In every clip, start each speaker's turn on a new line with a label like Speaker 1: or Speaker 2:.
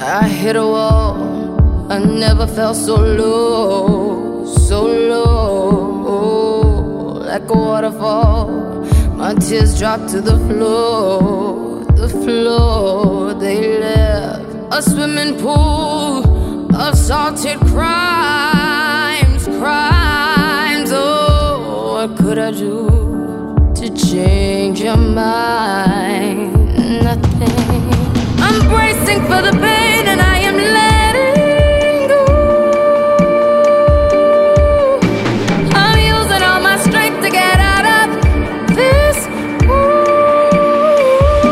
Speaker 1: I hit a wall. I never felt so low, so low. Like a waterfall, my tears dropped to the floor. The floor, they left a swimming pool of salted crimes, crimes. Oh, what could I do to change your mind? Nothing. I'm bracing for the pain and I am letting go. I'm using all my strength to get out of this hole.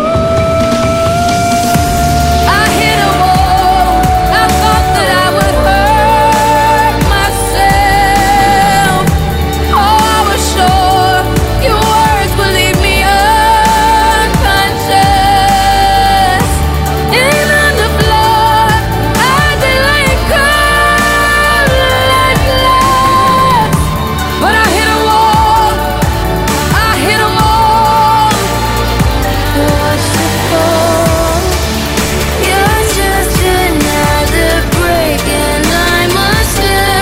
Speaker 1: I hit a wall. I thought that I would hurt myself. Oh, I was sure your words would leave me unconscious. And on the floor, I lay like colorless. But I hit a wall. I hit a wall. Watch it fall. You're just another break, and I must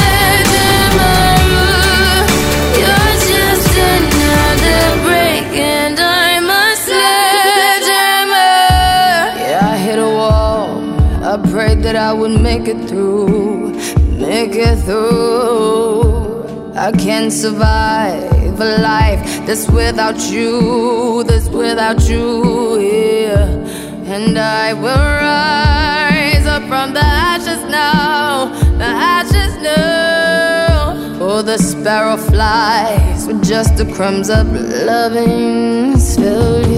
Speaker 1: remember. You're just another break, and I must remember. Yeah, I hit a wall. I prayed that I would make it through, make it through. I can't survive a life that's without you, that's without you, yeah. And I will rise up from the ashes now, the ashes now. Oh, the sparrow flies with just the crumbs of loving still,